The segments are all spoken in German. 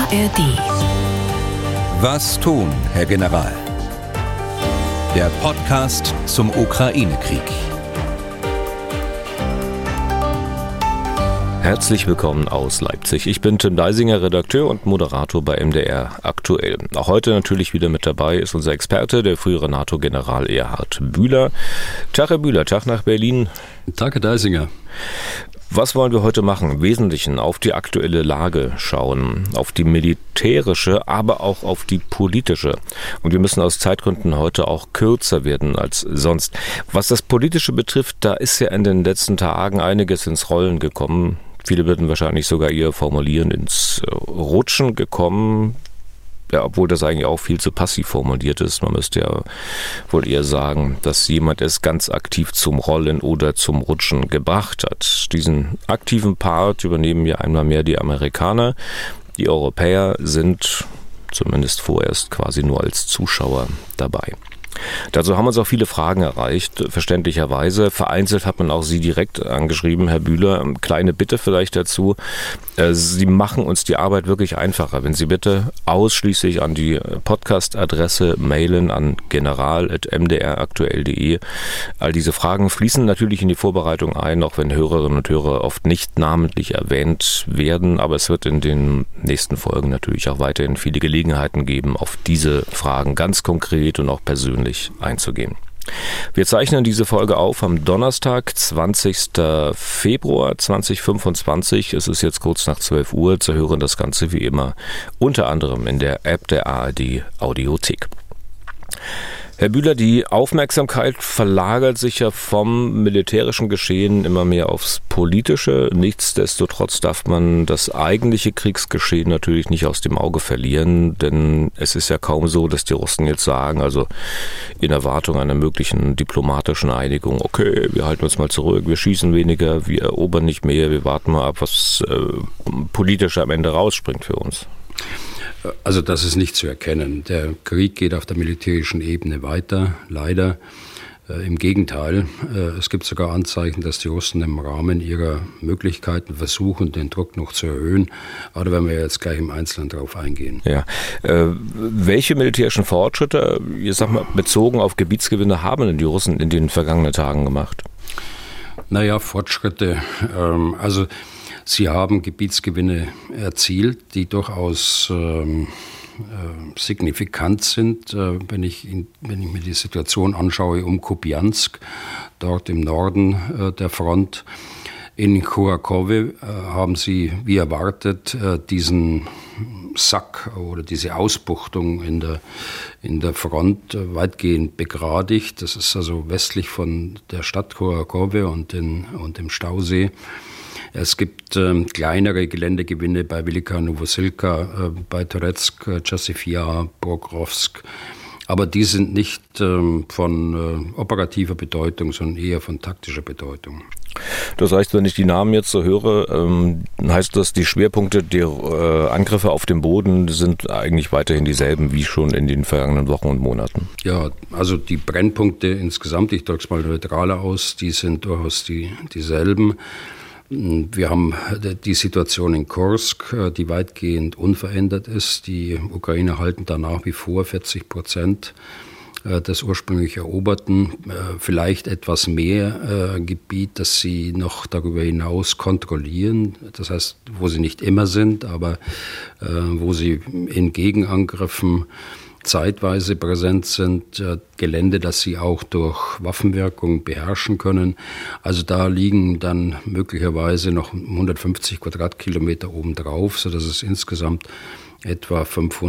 ARD. Was tun, Herr General? Der Podcast zum Ukraine-Krieg. Herzlich willkommen aus Leipzig. Ich bin Tim Deisinger, Redakteur und Moderator bei MDR aktuell. Auch heute natürlich wieder mit dabei ist unser Experte, der frühere NATO-General Erhard Bühler. Tag, Herr Bühler, Tag nach Berlin. Tag, Herr Deisinger. Was wollen wir heute machen? Im Wesentlichen auf die aktuelle Lage schauen, auf die militärische, aber auch auf die politische. Und wir müssen aus Zeitgründen heute auch kürzer werden als sonst. Was das Politische betrifft, da ist ja in den letzten Tagen einiges ins Rollen gekommen. Viele würden wahrscheinlich sogar eher formulieren, ins Rutschen gekommen. Ja, obwohl das eigentlich auch viel zu passiv formuliert ist. Man müsste ja wohl eher sagen, dass jemand es ganz aktiv zum Rollen oder zum Rutschen gebracht hat. Diesen aktiven Part übernehmen ja einmal mehr die Amerikaner. Die Europäer sind zumindest vorerst quasi nur als Zuschauer dabei. Dazu haben uns auch viele Fragen erreicht, verständlicherweise. Vereinzelt hat man auch Sie direkt angeschrieben, Herr Bühler. Kleine Bitte vielleicht dazu. Sie machen uns die Arbeit wirklich einfacher, wenn Sie bitte ausschließlich an die Podcast-Adresse mailen an general@mdraktuell.de. All diese Fragen fließen natürlich in die Vorbereitung ein, auch wenn Hörerinnen und Hörer oft nicht namentlich erwähnt werden. Aber es wird in den nächsten Folgen natürlich auch weiterhin viele Gelegenheiten geben, auf diese Fragen ganz konkret und auch persönlich einzugehen. Wir zeichnen diese Folge auf am Donnerstag, 20. Februar 2025. Es ist jetzt kurz nach 12 Uhr. Zu hören das Ganze wie immer unter anderem in der App der ARD Audiothek. Herr Bühler, die Aufmerksamkeit verlagert sich ja vom militärischen Geschehen immer mehr aufs Politische. Nichtsdestotrotz darf man das eigentliche Kriegsgeschehen natürlich nicht aus dem Auge verlieren, denn es ist ja kaum so, dass die Russen jetzt sagen, also in Erwartung einer möglichen diplomatischen Einigung, okay, wir halten uns mal zurück, wir schießen weniger, wir erobern nicht mehr, wir warten mal ab, was politisch am Ende rausspringt für uns. Also das ist nicht zu erkennen. Der Krieg geht auf der militärischen Ebene weiter, leider. Im Gegenteil, es gibt sogar Anzeichen, dass die Russen im Rahmen ihrer Möglichkeiten versuchen, den Druck noch zu erhöhen. Aber da werden wir jetzt gleich im Einzelnen drauf eingehen. Ja. Welche militärischen Fortschritte, ich sag mal, bezogen auf Gebietsgewinne, haben denn die Russen in den vergangenen Tagen gemacht? Naja, Fortschritte. Sie haben Gebietsgewinne erzielt, die durchaus signifikant sind. Wenn ich mir die Situation anschaue um Kupiansk, dort im Norden der Front. In Kurakowe haben sie, wie erwartet, diesen Sack oder diese Ausbuchtung in der Front weitgehend begradigt. Das ist also westlich von der Stadt Kurakowe und dem Stausee. Es gibt kleinere Geländegewinne bei Velika Novosilka, bei Toretsk, Chasiv-Yar, Pokrovsk. Aber die sind nicht von operativer Bedeutung, sondern eher von taktischer Bedeutung. Das heißt, wenn ich die Namen jetzt so höre, heißt das, die Schwerpunkte der Angriffe auf dem Boden sind eigentlich weiterhin dieselben wie schon in den vergangenen Wochen und Monaten? Ja, also die Brennpunkte insgesamt, ich drücke es mal neutraler aus, die sind durchaus dieselben. Wir haben die Situation in Kursk, die weitgehend unverändert ist. Die Ukrainer halten da nach wie vor 40% des ursprünglich Eroberten, vielleicht etwas mehr Gebiet, das sie noch darüber hinaus kontrollieren. Das heißt, wo sie nicht immer sind, aber wo sie in Gegenangriffen zeitweise präsent sind, Gelände, das sie auch durch Waffenwirkung beherrschen können. Also da liegen dann möglicherweise noch 150 Quadratkilometer obendrauf, sodass es insgesamt etwa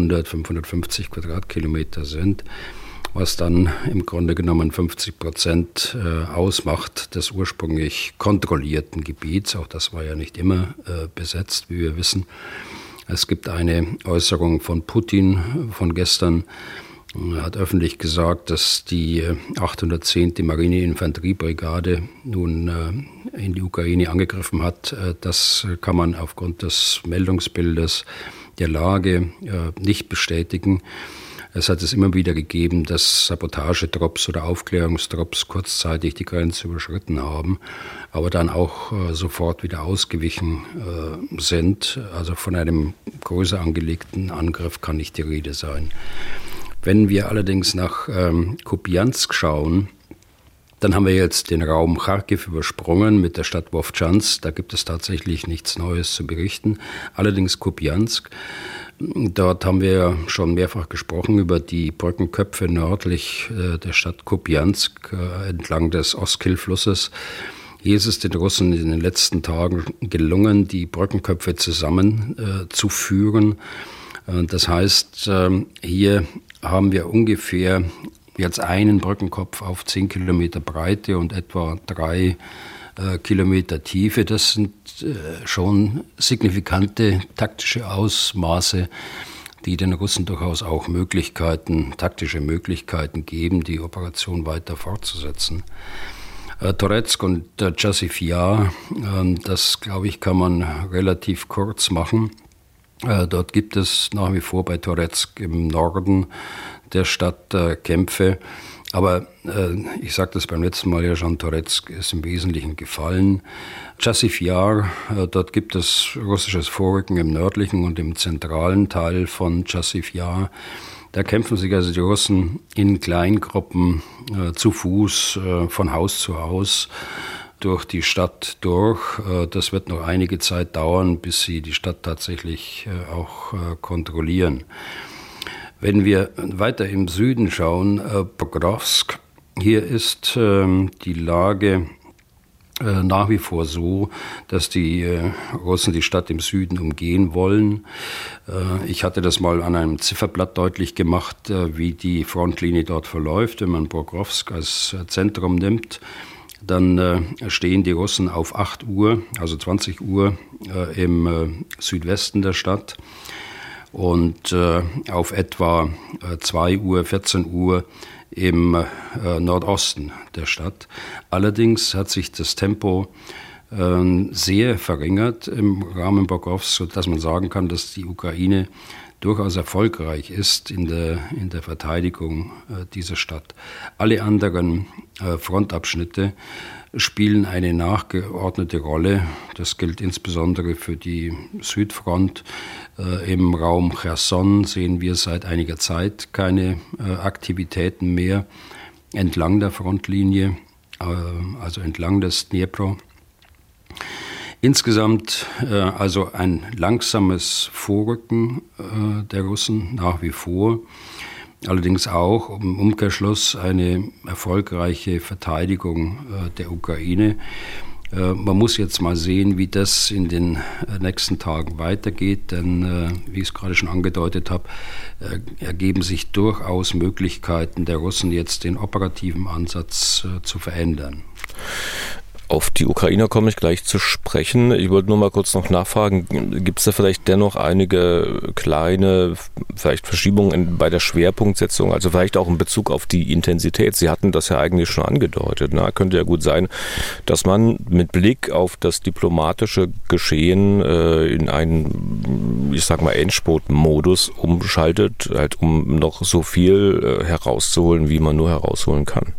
550 Quadratkilometer sind, was dann im Grunde genommen 50% ausmacht des ursprünglich kontrollierten Gebiets. Auch das war ja nicht immer besetzt, wie wir wissen. Es gibt eine Äußerung von Putin von gestern. Er hat öffentlich gesagt, dass die 810. Marineinfanteriebrigade nun in die Ukraine angegriffen hat. Das kann man aufgrund des Meldungsbildes der Lage nicht bestätigen. Es hat es immer wieder gegeben, dass Sabotagetrupps oder Aufklärungstrupps kurzzeitig die Grenze überschritten haben, aber dann auch sofort wieder ausgewichen sind. Also von einem größer angelegten Angriff kann nicht die Rede sein. Wenn wir allerdings nach Kupiansk schauen, dann haben wir jetzt den Raum Charkiw übersprungen mit der Stadt Wowczansk. Da gibt es tatsächlich nichts Neues zu berichten. Allerdings Kupiansk, dort haben wir schon mehrfach gesprochen über die Brückenköpfe nördlich der Stadt Kupiansk entlang des Oskil-Flusses. Hier ist es den Russen in den letzten Tagen gelungen, die Brückenköpfe zusammenzuführen. Das heißt, hier haben wir ungefähr jetzt einen Brückenkopf auf 10 Kilometer Breite und etwa 3 Kilometer Tiefe. Das sind schon signifikante taktische Ausmaße, die den Russen durchaus auch taktische Möglichkeiten geben, die Operation weiter fortzusetzen. Toretsk und Chasiv Yar, das glaube ich, kann man relativ kurz machen. Dort gibt es nach wie vor bei Toretsk im Norden der Stadt Kämpfe. Aber ich sagte das beim letzten Mal ja schon, Toretsk ist im Wesentlichen gefallen. Chasiv Yar, dort gibt es russisches Vorrücken im nördlichen und im zentralen Teil von Chasiv Yar. Da kämpfen sich also die Russen in Kleingruppen zu Fuß von Haus zu Haus durch die Stadt durch. Das wird noch einige Zeit dauern, bis sie die Stadt tatsächlich auch kontrollieren. Wenn wir weiter im Süden schauen, Pokrovsk, hier ist die Lage nach wie vor so, dass die Russen die Stadt im Süden umgehen wollen. Ich hatte das mal an einem Zifferblatt deutlich gemacht, wie die Frontlinie dort verläuft. Wenn man Pokrovsk als Zentrum nimmt, dann stehen die Russen auf 8 Uhr, also 20 Uhr im Südwesten der Stadt und auf etwa 2 Uhr, 14 Uhr im Nordosten der Stadt. Allerdings hat sich das Tempo sehr verringert im Rahmen Pokrovsk, sodass man sagen kann, dass die Ukraine durchaus erfolgreich ist in der Verteidigung dieser Stadt. Alle anderen Frontabschnitte spielen eine nachgeordnete Rolle. Das gilt insbesondere für die Südfront. Im Raum Cherson sehen wir seit einiger Zeit keine Aktivitäten mehr entlang der Frontlinie, also entlang des Dnipro. Insgesamt also ein langsames Vorrücken der Russen nach wie vor, allerdings auch im Umkehrschluss eine erfolgreiche Verteidigung der Ukraine. Man muss jetzt mal sehen, wie das in den nächsten Tagen weitergeht, denn wie ich es gerade schon angedeutet habe, ergeben sich durchaus Möglichkeiten der Russen, jetzt den operativen Ansatz zu verändern. Auf die Ukrainer komme ich gleich zu sprechen. Ich wollte nur mal kurz noch nachfragen, gibt es da vielleicht dennoch einige kleine vielleicht Verschiebungen bei der Schwerpunktsetzung, also vielleicht auch in Bezug auf die Intensität? Sie hatten das ja eigentlich schon angedeutet. Könnte ja gut sein, dass man mit Blick auf das diplomatische Geschehen in einen, ich sag mal, Endspurt-Modus umschaltet, halt um noch so viel herauszuholen, wie man nur herausholen kann.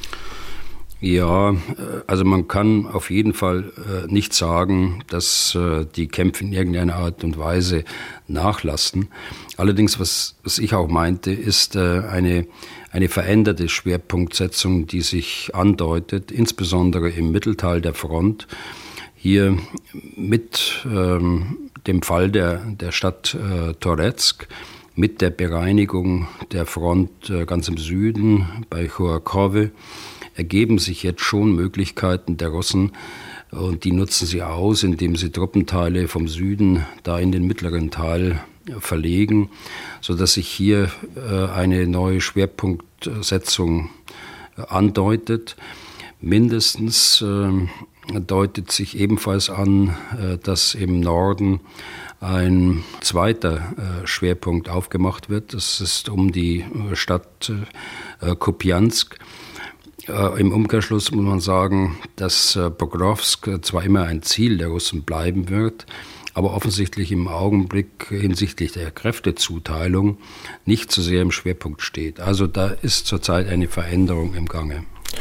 Ja, also man kann auf jeden Fall nicht sagen, dass die Kämpfe in irgendeiner Art und Weise nachlassen. Allerdings, was ich auch meinte, ist eine veränderte Schwerpunktsetzung, die sich andeutet, insbesondere im Mittelteil der Front. Hier mit dem Fall der Stadt Toretsk, mit der Bereinigung der Front ganz im Süden bei Chorkowy, ergeben sich jetzt schon Möglichkeiten der Russen und die nutzen sie aus, indem sie Truppenteile vom Süden da in den mittleren Teil verlegen, sodass sich hier eine neue Schwerpunktsetzung andeutet. Mindestens deutet sich ebenfalls an, dass im Norden ein zweiter Schwerpunkt aufgemacht wird. Das ist um die Stadt Kupiansk. Im Umkehrschluss muss man sagen, dass Pokrovsk zwar immer ein Ziel der Russen bleiben wird, aber offensichtlich im Augenblick hinsichtlich der Kräftezuteilung nicht so sehr im Schwerpunkt steht. Also da ist zurzeit eine Veränderung im Gange.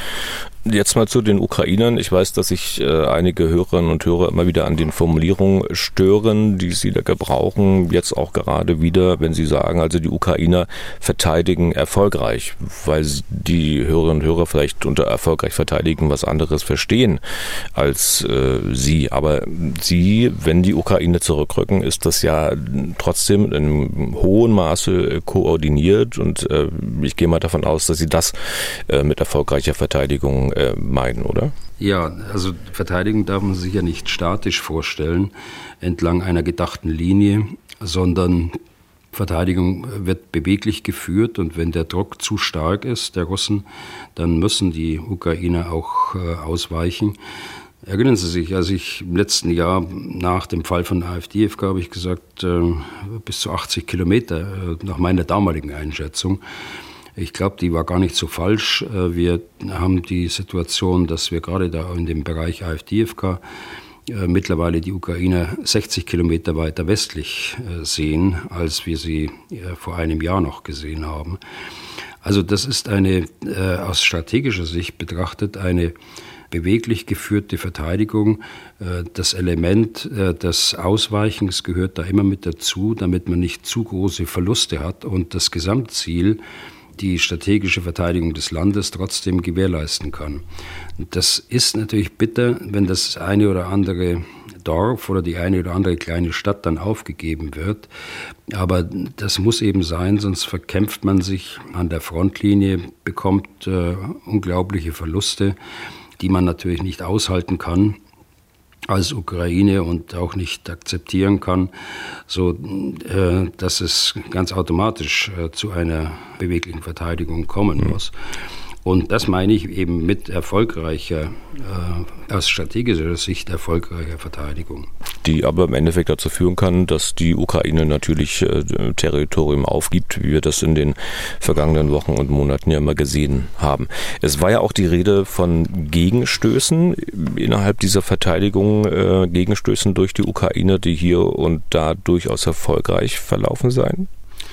Jetzt mal zu den Ukrainern. Ich weiß, dass sich einige Hörerinnen und Hörer immer wieder an den Formulierungen stören, die sie da gebrauchen. Jetzt auch gerade wieder, wenn sie sagen, also die Ukrainer verteidigen erfolgreich, weil die Hörerinnen und Hörer vielleicht unter erfolgreich verteidigen was anderes verstehen als sie. Aber sie, wenn die Ukrainer zurückrücken, ist das ja trotzdem in einem hohen Maße koordiniert und ich gehe mal davon aus, dass sie das mit erfolgreicher Verteidigung meinen, oder? Ja, also Verteidigung darf man sich ja nicht statisch vorstellen, entlang einer gedachten Linie, sondern Verteidigung wird beweglich geführt und wenn der Druck zu stark ist, der Russen, dann müssen die Ukrainer auch ausweichen. Erinnern Sie sich, als ich im letzten Jahr nach dem Fall von Avdiivka habe ich gesagt, bis zu 80 Kilometer nach meiner damaligen Einschätzung. Ich glaube, die war gar nicht so falsch. Wir haben die Situation, dass wir gerade da in dem Bereich Avdiivka mittlerweile die Ukrainer 60 Kilometer weiter westlich sehen, als wir sie vor einem Jahr noch gesehen haben. Also das ist eine aus strategischer Sicht betrachtet eine beweglich geführte Verteidigung. Das Element des Ausweichens gehört da immer mit dazu, damit man nicht zu große Verluste hat und das Gesamtziel, die strategische Verteidigung des Landes trotzdem gewährleisten kann. Das ist natürlich bitter, wenn das eine oder andere Dorf oder die eine oder andere kleine Stadt dann aufgegeben wird. Aber das muss eben sein, sonst verkämpft man sich an der Frontlinie, bekommt unglaubliche Verluste, die man natürlich nicht aushalten kann als Ukraine und auch nicht akzeptieren kann, so dass es ganz automatisch zu einer beweglichen Verteidigung kommen muss. Und das meine ich eben mit erfolgreicher, aus strategischer Sicht erfolgreicher Verteidigung. Die aber im Endeffekt dazu führen kann, dass die Ukraine natürlich Territorium aufgibt, wie wir das in den vergangenen Wochen und Monaten ja immer gesehen haben. Es war ja auch die Rede von Gegenstößen innerhalb dieser Verteidigung, Gegenstößen durch die Ukraine, die hier und da durchaus erfolgreich verlaufen seien.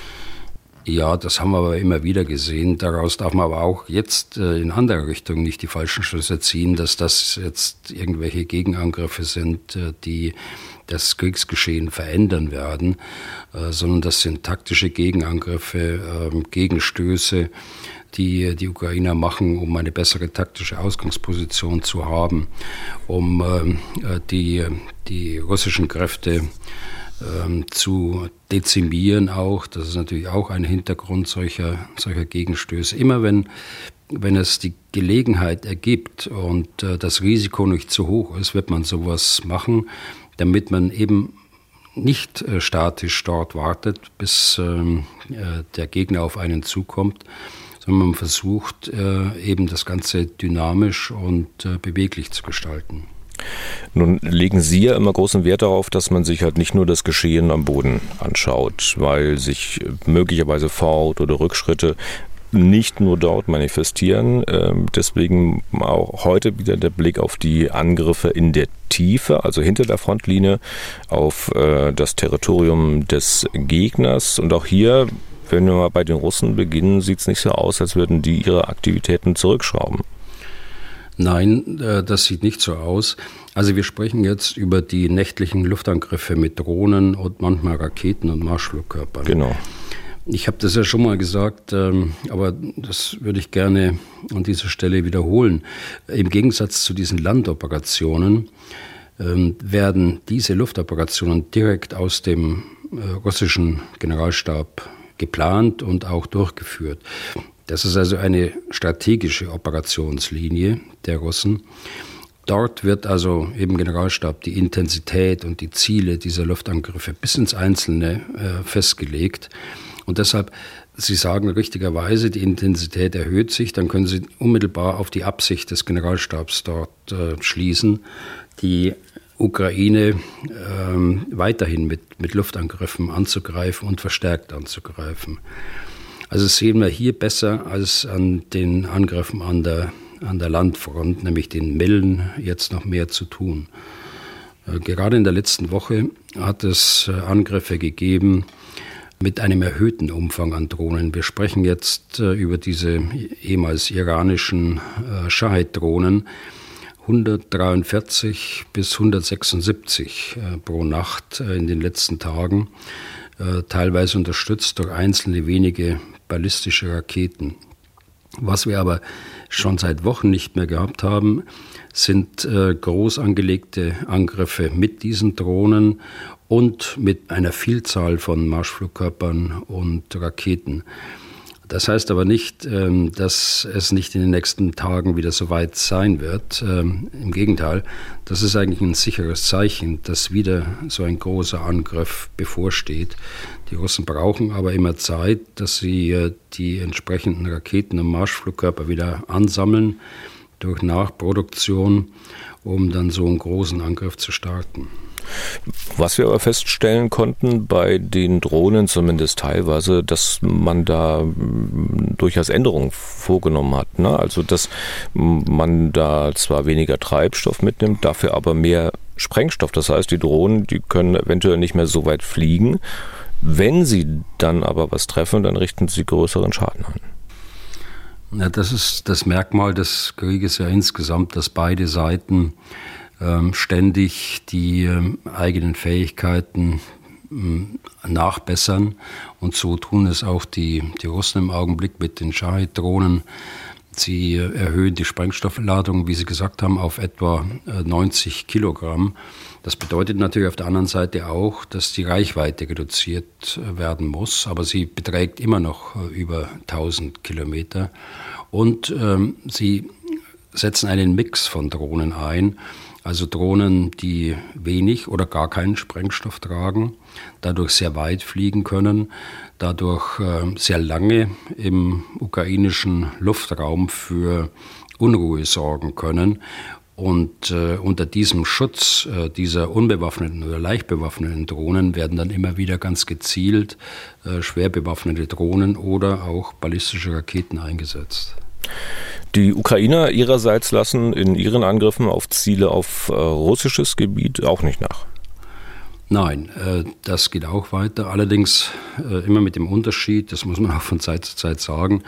Ja, das haben wir aber immer wieder gesehen. Daraus darf man aber auch jetzt in andere Richtungen nicht die falschen Schlüsse ziehen, dass das jetzt irgendwelche Gegenangriffe sind, die das Kriegsgeschehen verändern werden, sondern das sind taktische Gegenangriffe, Gegenstöße, die die Ukrainer machen, um eine bessere taktische Ausgangsposition zu haben, um die russischen Kräfte zu dezimieren auch. Das ist natürlich auch ein Hintergrund solcher Gegenstöße. Immer wenn es die Gelegenheit ergibt und das Risiko nicht zu hoch ist, wird man sowas machen, damit man eben nicht statisch dort wartet, bis der Gegner auf einen zukommt, sondern man versucht eben das Ganze dynamisch und beweglich zu gestalten. Nun legen Sie ja immer großen Wert darauf, dass man sich halt nicht nur das Geschehen am Boden anschaut, weil sich möglicherweise Fort- oder Rückschritte nicht nur dort manifestieren. Deswegen auch heute wieder der Blick auf die Angriffe in der Tiefe, also hinter der Frontlinie, auf das Territorium des Gegners. Und auch hier, wenn wir mal bei den Russen beginnen, sieht es nicht so aus, als würden die ihre Aktivitäten zurückschrauben. Nein, das sieht nicht so aus. Also wir sprechen jetzt über die nächtlichen Luftangriffe mit Drohnen und manchmal Raketen und Marschflugkörpern. Genau. Ich habe das ja schon mal gesagt, aber das würde ich gerne an dieser Stelle wiederholen. Im Gegensatz zu diesen Landoperationen werden diese Luftoperationen direkt aus dem russischen Generalstab geplant und auch durchgeführt. Das ist also eine strategische Operationslinie der Russen. Dort wird also im Generalstab die Intensität und die Ziele dieser Luftangriffe bis ins Einzelne festgelegt. Und deshalb, Sie sagen richtigerweise, die Intensität erhöht sich, dann können Sie unmittelbar auf die Absicht des Generalstabs dort schließen, die Ukraine weiterhin mit Luftangriffen anzugreifen und verstärkt anzugreifen. Also das sehen wir hier besser als an den Angriffen an der Landfront, nämlich den Millen, jetzt noch mehr zu tun. Gerade in der letzten Woche hat es Angriffe gegeben mit einem erhöhten Umfang an Drohnen. Wir sprechen jetzt über diese ehemals iranischen Shahed-Drohnen. 143 bis 176 pro Nacht in den letzten Tagen, teilweise unterstützt durch einzelne wenige ballistische Raketen. Was wir aber schon seit Wochen nicht mehr gehabt haben, sind groß angelegte Angriffe mit diesen Drohnen und mit einer Vielzahl von Marschflugkörpern und Raketen. Das heißt aber nicht, dass es nicht in den nächsten Tagen wieder so weit sein wird. Im Gegenteil, das ist eigentlich ein sicheres Zeichen, dass wieder so ein großer Angriff bevorsteht. Die Russen brauchen aber immer Zeit, dass sie die entsprechenden Raketen und Marschflugkörper wieder ansammeln durch Nachproduktion, um dann so einen großen Angriff zu starten. Was wir aber feststellen konnten bei den Drohnen, zumindest teilweise, dass man da durchaus Änderungen vorgenommen hat. Ne? Also dass man da zwar weniger Treibstoff mitnimmt, dafür aber mehr Sprengstoff. Das heißt, die Drohnen, die können eventuell nicht mehr so weit fliegen. Wenn sie dann aber was treffen, dann richten sie größeren Schaden an. Ja, das ist das Merkmal des Krieges ja insgesamt, dass beide Seiten ständig die eigenen Fähigkeiten nachbessern. Und so tun es auch die Russen im Augenblick mit den Shahed-Drohnen. Sie erhöhen die Sprengstoffladung, wie Sie gesagt haben, auf etwa 90 Kilogramm. Das bedeutet natürlich auf der anderen Seite auch, dass die Reichweite reduziert werden muss. Aber sie beträgt immer noch über 1000 Kilometer. Und sie setzen einen Mix von Drohnen ein. Also Drohnen, die wenig oder gar keinen Sprengstoff tragen, dadurch sehr weit fliegen können, dadurch sehr lange im ukrainischen Luftraum für Unruhe sorgen können. Und unter diesem Schutz dieser unbewaffneten oder leicht bewaffneten Drohnen werden dann immer wieder ganz gezielt schwer bewaffnete Drohnen oder auch ballistische Raketen eingesetzt. Die Ukrainer ihrerseits lassen in ihren Angriffen auf Ziele auf russisches Gebiet auch nicht nach. Nein, das geht auch weiter. Allerdings immer mit dem Unterschied, das muss man auch von Zeit zu Zeit sagen,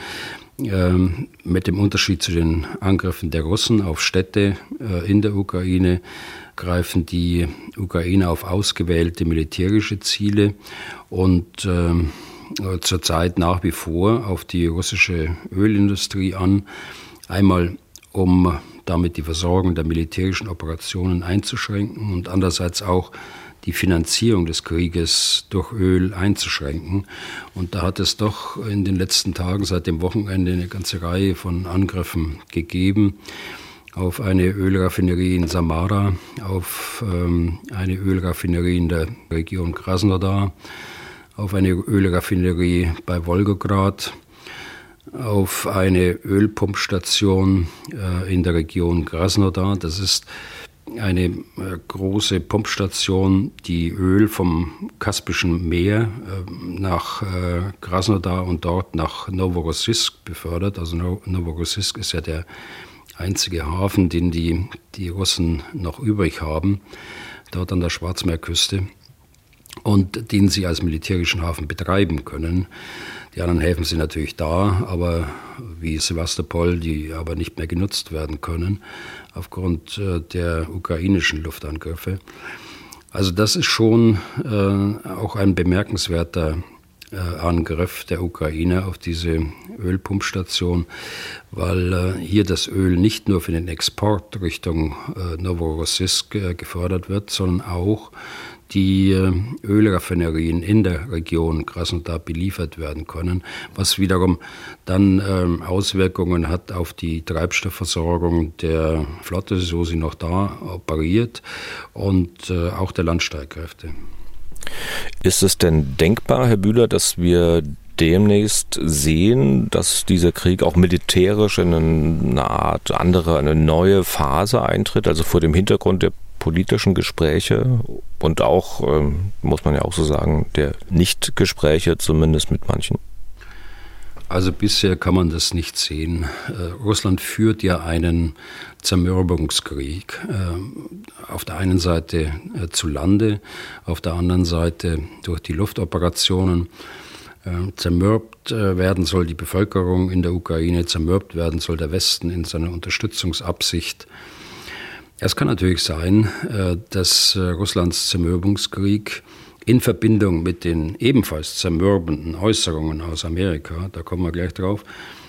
mit dem Unterschied zu den Angriffen der Russen auf Städte in der Ukraine greifen die Ukrainer auf ausgewählte militärische Ziele und zurzeit nach wie vor auf die russische Ölindustrie an. Einmal, um damit die Versorgung der militärischen Operationen einzuschränken und andererseits auch die Finanzierung des Krieges durch Öl einzuschränken. Und da hat es doch in den letzten Tagen seit dem Wochenende eine ganze Reihe von Angriffen gegeben auf eine Ölraffinerie in Samara, auf eine Ölraffinerie in der Region Krasnodar, auf eine Ölraffinerie bei Wolgograd, auf eine Ölpumpstation in der Region Krasnodar. Das ist eine große Pumpstation, die Öl vom Kaspischen Meer nach Krasnodar und dort nach Novorossiysk befördert. Also Novorossiysk ist ja der einzige Hafen, den die Russen noch übrig haben, dort an der Schwarzmeerküste, und den sie als militärischen Hafen betreiben können. Die anderen Häfen sind natürlich da, aber wie Sewastopol, die aber nicht mehr genutzt werden können aufgrund der ukrainischen Luftangriffe. Also das ist schon auch ein bemerkenswerter Angriff der Ukraine auf diese Ölpumpstation, weil hier das Öl nicht nur für den Export Richtung Novorossiysk gefördert wird, sondern auch die Ölraffinerien in der Region Krasnodar beliefert werden können, was wiederum dann Auswirkungen hat auf die Treibstoffversorgung der Flotte, so sie noch da operiert, und auch der Landstreitkräfte. Ist es denn denkbar, Herr Bühler, dass wir demnächst sehen, dass dieser Krieg auch militärisch in eine Art andere, eine neue Phase eintritt, also vor dem Hintergrund der politischen Gespräche und auch, muss man ja auch so sagen, der Nicht-Gespräche, zumindest mit manchen? Also bisher kann man das nicht sehen. Russland führt ja einen Zermürbungskrieg. Auf der einen Seite zu Lande, auf der anderen Seite durch die Luftoperationen. Zermürbt werden soll die Bevölkerung in der Ukraine, zermürbt werden soll der Westen in seiner Unterstützungsabsicht. Es kann natürlich sein, dass Russlands Zermürbungskrieg in Verbindung mit den ebenfalls zermürbenden Äußerungen aus Amerika, da kommen wir gleich drauf,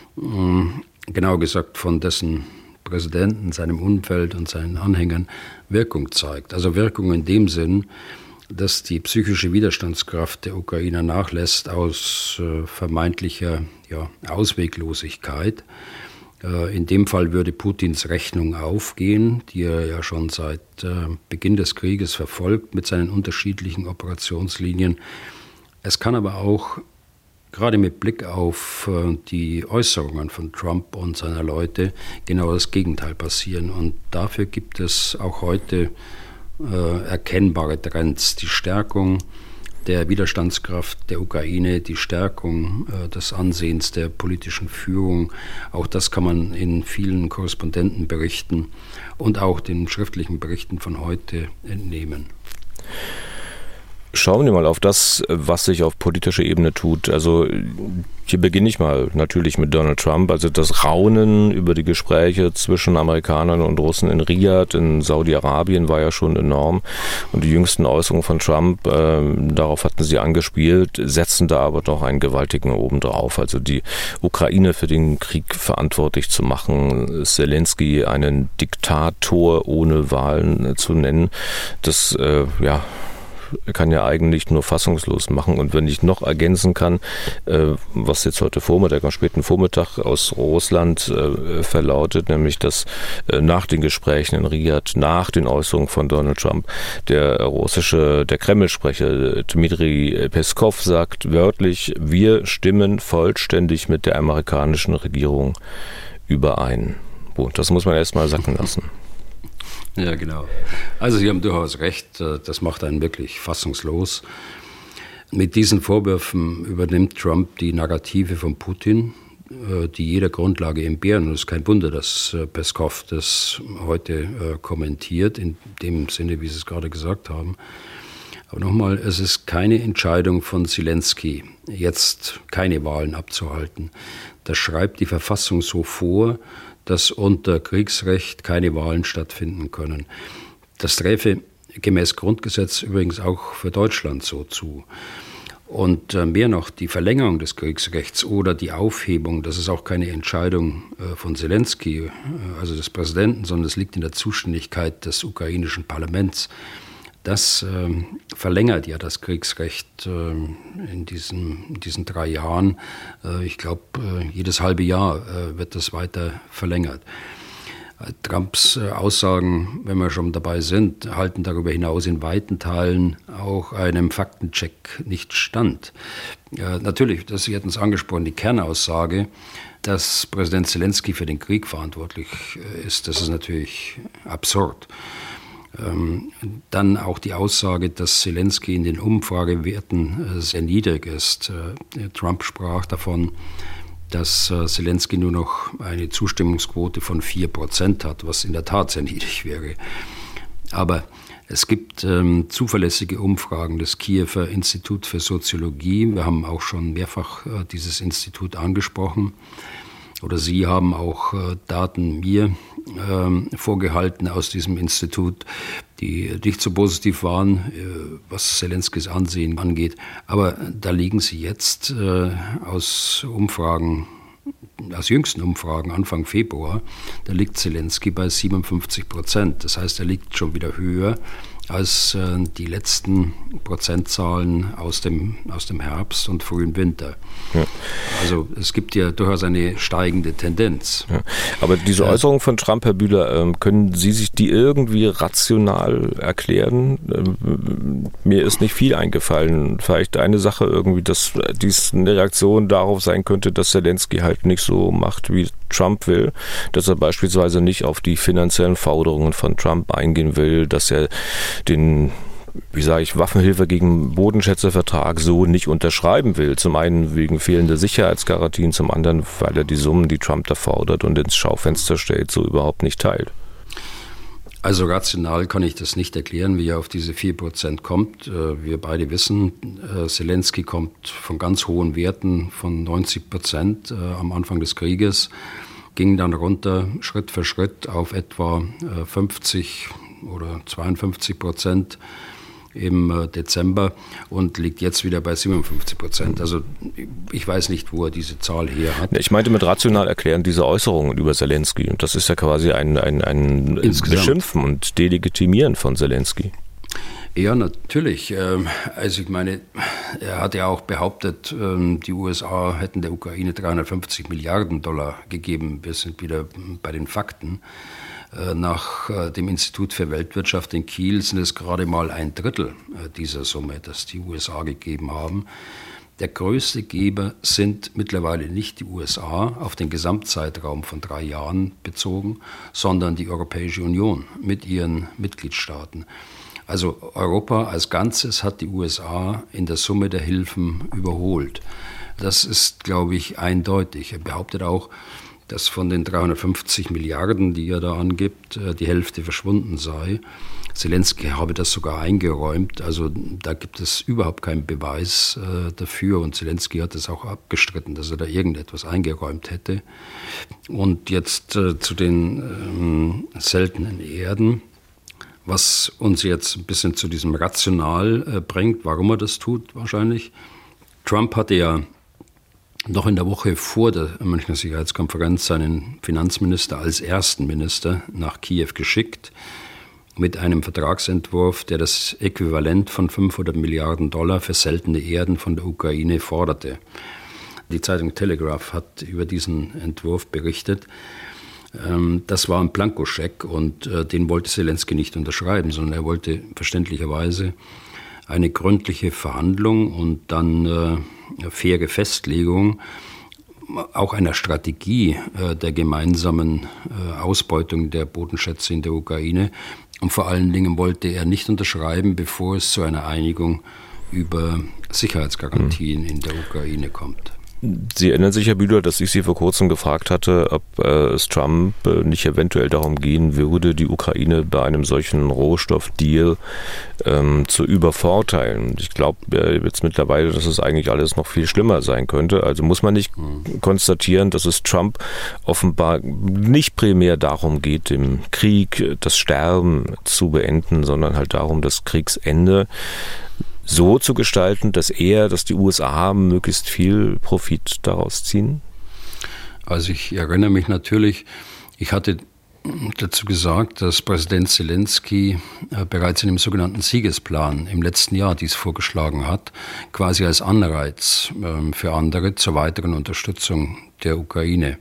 genau gesagt von dessen Präsidenten, seinem Umfeld und seinen Anhängern, Wirkung zeigt. Also Wirkung in dem Sinn, dass die psychische Widerstandskraft der Ukrainer nachlässt aus vermeintlicher Ausweglosigkeit. In dem Fall würde Putins Rechnung aufgehen, die er ja schon seit Beginn des Krieges verfolgt mit seinen unterschiedlichen Operationslinien. Es kann aber auch gerade mit Blick auf die Äußerungen von Trump und seiner Leute genau das Gegenteil passieren. Und dafür gibt es auch heute erkennbare Trends. Die Stärkung der Widerstandskraft der Ukraine, die Stärkung des Ansehens der politischen Führung. Auch das kann man in vielen Korrespondentenberichten und auch den schriftlichen Berichten von heute entnehmen. Schauen wir mal auf das, was sich auf politischer Ebene tut. Also hier beginne ich mal natürlich mit Donald Trump. Also das Raunen über die Gespräche zwischen Amerikanern und Russen in Riyadh, in Saudi-Arabien war ja schon enorm. Und die jüngsten Äußerungen von Trump, darauf hatten sie angespielt, setzen da aber doch einen gewaltigen obendrauf. Also die Ukraine für den Krieg verantwortlich zu machen, Zelensky einen Diktator ohne Wahlen zu nennen, das kann ja eigentlich nur fassungslos machen. Und wenn ich noch ergänzen kann, was jetzt heute Vormittag, am späten Vormittag aus Russland verlautet, nämlich dass nach den Gesprächen in Riyadh, nach den Äußerungen von Donald Trump, der Kreml-Sprecher Dmitri Peskov sagt wörtlich, wir stimmen vollständig mit der amerikanischen Regierung überein. Das muss man erst mal sacken lassen. Ja, genau. Also Sie haben durchaus recht, das macht einen wirklich fassungslos. Mit diesen Vorwürfen übernimmt Trump die Narrative von Putin, die jeder Grundlage entbehren. Und es ist kein Wunder, dass Peskov das heute kommentiert, in dem Sinne, wie Sie es gerade gesagt haben. Aber nochmal, es ist keine Entscheidung von Zelensky, jetzt keine Wahlen abzuhalten. Das schreibt die Verfassung so vor, dass unter Kriegsrecht keine Wahlen stattfinden können. Das träfe gemäß Grundgesetz übrigens auch für Deutschland so zu. Und mehr noch, die Verlängerung des Kriegsrechts oder die Aufhebung, das ist auch keine Entscheidung von Zelensky, also des Präsidenten, sondern es liegt in der Zuständigkeit des ukrainischen Parlaments. Das verlängert ja das Kriegsrecht in diesen 3 Jahren. Ich glaube, jedes halbe Jahr wird das weiter verlängert. Trumps Aussagen, wenn wir schon dabei sind, halten darüber hinaus in weiten Teilen auch einem Faktencheck nicht stand. Natürlich, Sie hatten es angesprochen, die Kernaussage, dass Präsident Zelensky für den Krieg verantwortlich ist, das ist natürlich absurd. Dann auch die Aussage, dass Zelensky in den Umfragewerten sehr niedrig ist. Trump sprach davon, dass Zelensky nur noch eine Zustimmungsquote von 4% hat, was in der Tat sehr niedrig wäre. Aber es gibt zuverlässige Umfragen des Kiewer Institut für Soziologie. Wir haben auch schon mehrfach dieses Institut angesprochen. Oder Sie haben auch Daten mir vorgehalten aus diesem Institut, die nicht so positiv waren, was Zelenskys Ansehen angeht. Aber da liegen sie jetzt aus jüngsten Umfragen, Anfang Februar, da liegt Zelensky bei 57%. Das heißt, er liegt schon wieder höher als die letzten Prozentzahlen aus dem Herbst und frühen Winter. Ja. Also es gibt ja durchaus eine steigende Tendenz. Ja. Aber diese Äußerung von Trump, Herr Bühler, können Sie sich die irgendwie rational erklären? Mir ist nicht viel eingefallen. Vielleicht eine Sache irgendwie, dass dies eine Reaktion darauf sein könnte, dass Zelensky halt nicht so macht, wie Trump will, dass er beispielsweise nicht auf die finanziellen Forderungen von Trump eingehen will, dass er den Waffenhilfe gegen Bodenschätzevertrag so nicht unterschreiben will. Zum einen wegen fehlender Sicherheitsgarantien, zum anderen, weil er die Summen, die Trump da fordert und ins Schaufenster stellt, so überhaupt nicht teilt. Also rational kann ich das nicht erklären, wie er auf diese 4% kommt. Wir beide wissen, Zelensky kommt von ganz hohen Werten von 90% am Anfang des Krieges, ging dann runter Schritt für Schritt auf etwa 50 oder 52% im Dezember und liegt jetzt wieder bei 57%. Also ich weiß nicht, wo er diese Zahl her hat. Ich meinte mit rational erklären diese Äußerungen über Zelensky. Und das ist ja quasi ein Beschimpfen und Delegitimieren von Zelensky. Ja, natürlich. Also ich meine, er hat ja auch behauptet, die USA hätten der Ukraine $350 Milliarden gegeben. Wir sind wieder bei den Fakten. Nach dem Institut für Weltwirtschaft in Kiel sind es gerade mal 1/3 dieser Summe, das die USA gegeben haben. Der größte Geber sind mittlerweile nicht die USA auf den Gesamtzeitraum von 3 Jahren bezogen, sondern die Europäische Union mit ihren Mitgliedstaaten. Also Europa als Ganzes hat die USA in der Summe der Hilfen überholt. Das ist, glaube ich, eindeutig. Er behauptet auch, dass von den 350 Milliarden, die er da angibt, die Hälfte verschwunden sei. Zelensky habe das sogar eingeräumt, also da gibt es überhaupt keinen Beweis dafür und Zelensky hat es auch abgestritten, dass er da irgendetwas eingeräumt hätte. Und jetzt zu den seltenen Erden, was uns jetzt ein bisschen zu diesem Rational bringt, warum er das tut wahrscheinlich. Trump hatte ja noch in der Woche vor der Münchner Sicherheitskonferenz seinen Finanzminister als ersten Minister nach Kiew geschickt mit einem Vertragsentwurf, der das Äquivalent von $500 Milliarden für seltene Erden von der Ukraine forderte. Die Zeitung Telegraph hat über diesen Entwurf berichtet. Das war ein Blankoscheck und den wollte Zelensky nicht unterschreiben, sondern er wollte verständlicherweise eine gründliche Verhandlung und dann faire Festlegung auch einer Strategie der gemeinsamen Ausbeutung der Bodenschätze in der Ukraine. Und vor allen Dingen wollte er nicht unterschreiben, bevor es zu einer Einigung über Sicherheitsgarantien in der Ukraine kommt. Sie erinnern sich, Herr Bühler, dass ich Sie vor kurzem gefragt hatte, ob es Trump nicht eventuell darum gehen würde, die Ukraine bei einem solchen Rohstoffdeal zu übervorteilen. Ich glaube jetzt mittlerweile, dass es eigentlich alles noch viel schlimmer sein könnte. Also muss man nicht konstatieren, dass es Trump offenbar nicht primär darum geht, im Krieg das Sterben zu beenden, sondern halt darum, das Kriegsende so zu gestalten, dass die USA möglichst viel Profit daraus ziehen? Also ich erinnere mich natürlich, ich hatte dazu gesagt, dass Präsident Zelensky bereits in dem sogenannten Siegesplan im letzten Jahr dies vorgeschlagen hat, quasi als Anreiz für andere zur weiteren Unterstützung der Ukraine.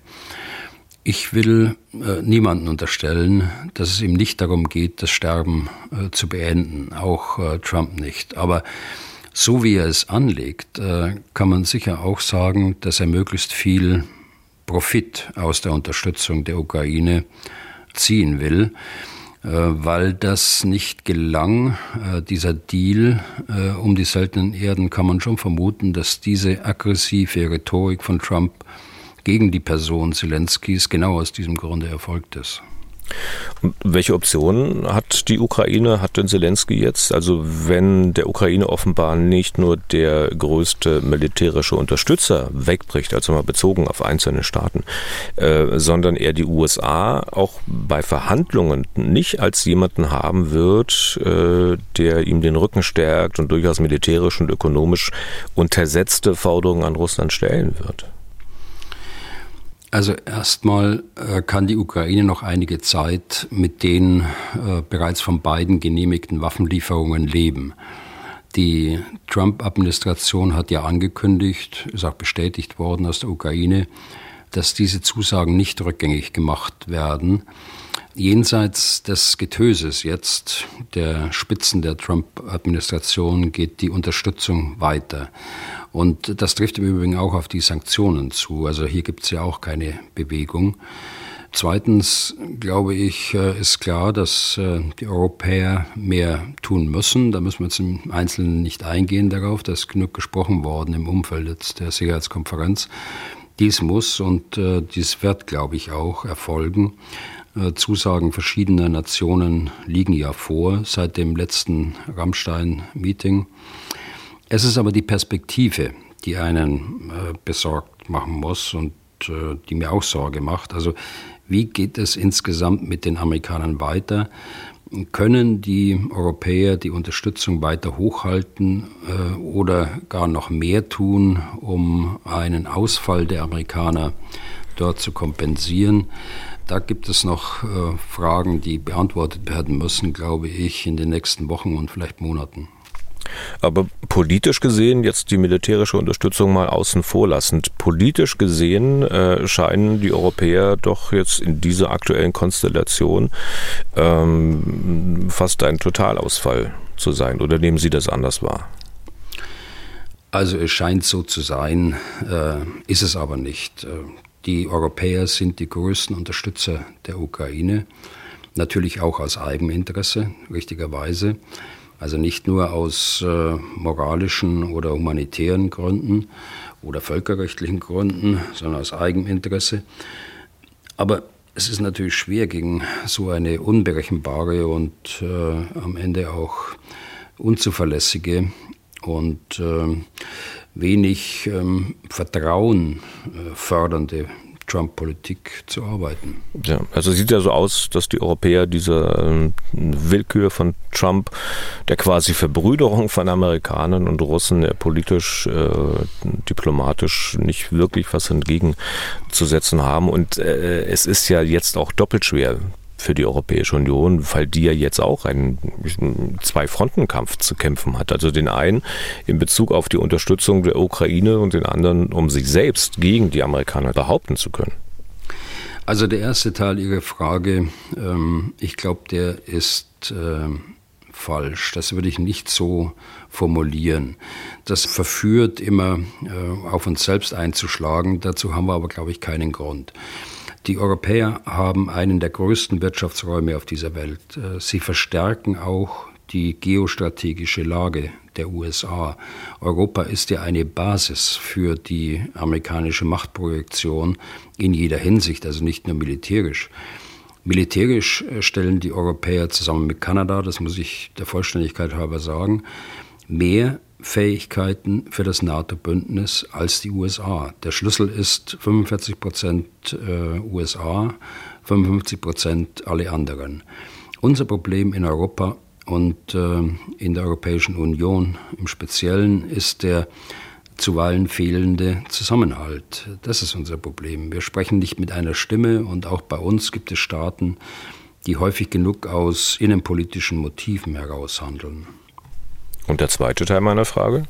Ich will niemanden unterstellen, dass es ihm nicht darum geht, das Sterben zu beenden, auch Trump nicht. Aber so wie er es anlegt, kann man sicher auch sagen, dass er möglichst viel Profit aus der Unterstützung der Ukraine ziehen will, weil das nicht gelang. Dieser Deal um die seltenen Erden, kann man schon vermuten, dass diese aggressive Rhetorik von Trump gegen die Person Zelenskys genau aus diesem Grunde erfolgt ist. Und welche Optionen hat die Ukraine, hat denn Zelensky jetzt? Also wenn der Ukraine offenbar nicht nur der größte militärische Unterstützer wegbricht, also mal bezogen auf einzelne Staaten, sondern er die USA auch bei Verhandlungen nicht als jemanden haben wird, der ihm den Rücken stärkt und durchaus militärisch und ökonomisch untersetzte Forderungen an Russland stellen wird. Also erstmal kann die Ukraine noch einige Zeit mit den bereits von Biden genehmigten Waffenlieferungen leben. Die Trump-Administration hat ja angekündigt, ist auch bestätigt worden aus der Ukraine, dass diese Zusagen nicht rückgängig gemacht werden. Jenseits des Getöses jetzt der Spitzen der Trump-Administration geht die Unterstützung weiter. Und das trifft im Übrigen auch auf die Sanktionen zu. Also hier gibt es ja auch keine Bewegung. Zweitens, glaube ich, ist klar, dass die Europäer mehr tun müssen. Da müssen wir jetzt im Einzelnen nicht eingehen darauf. Da ist genug gesprochen worden im Umfeld jetzt der Sicherheitskonferenz. Dies muss und dies wird, glaube ich, auch erfolgen. Zusagen verschiedener Nationen liegen ja vor seit dem letzten Rammstein-Meeting. Es ist aber die Perspektive, die einen besorgt machen muss und die mir auch Sorge macht. Also wie geht es insgesamt mit den Amerikanern weiter? Können die Europäer die Unterstützung weiter hochhalten oder gar noch mehr tun, um einen Ausfall der Amerikaner dort zu kompensieren? Da gibt es noch Fragen, die beantwortet werden müssen, glaube ich, in den nächsten Wochen und vielleicht Monaten. Aber politisch gesehen, jetzt die militärische Unterstützung mal außen vor lassend, politisch gesehen scheinen die Europäer doch jetzt in dieser aktuellen Konstellation fast ein Totalausfall zu sein. Oder nehmen Sie das anders wahr? Also es scheint so zu sein, ist es aber nicht. Die Europäer sind die größten Unterstützer der Ukraine, natürlich auch aus Eigeninteresse, richtigerweise. Also nicht nur aus moralischen oder humanitären Gründen oder völkerrechtlichen Gründen, sondern aus Eigeninteresse. Aber es ist natürlich schwer, gegen so eine unberechenbare und am Ende auch unzuverlässige und wenig Vertrauen fördernde Trump-Politik zu arbeiten. Ja, also sieht ja so aus, dass die Europäer diese Willkür von Trump, der quasi Verbrüderung von Amerikanern und Russen, der politisch, diplomatisch nicht wirklich was entgegenzusetzen haben. Und es ist ja jetzt auch doppelt schwer für die Europäische Union, weil die ja jetzt auch einen Zwei-Fronten-Kampf zu kämpfen hat. Also den einen in Bezug auf die Unterstützung der Ukraine und den anderen, um sich selbst gegen die Amerikaner behaupten zu können. Also der erste Teil Ihrer Frage, ich glaube, der ist falsch. Das würde ich nicht so formulieren. Das verführt immer, auf uns selbst einzuschlagen. Dazu haben wir aber, glaube ich, keinen Grund. Die Europäer haben einen der größten Wirtschaftsräume auf dieser Welt. Sie verstärken auch die geostrategische Lage der USA. Europa ist ja eine Basis für die amerikanische Machtprojektion in jeder Hinsicht, also nicht nur militärisch. Militärisch stellen die Europäer zusammen mit Kanada, das muss ich der Vollständigkeit halber sagen, mehr Fähigkeiten für das NATO-Bündnis als die USA. Der Schlüssel ist 45% USA, 55% alle anderen. Unser Problem in Europa und in der Europäischen Union im Speziellen ist der zuweilen fehlende Zusammenhalt. Das ist unser Problem. Wir sprechen nicht mit einer Stimme und auch bei uns gibt es Staaten, die häufig genug aus innenpolitischen Motiven heraus handeln. Und der zweite Teil meiner Frage?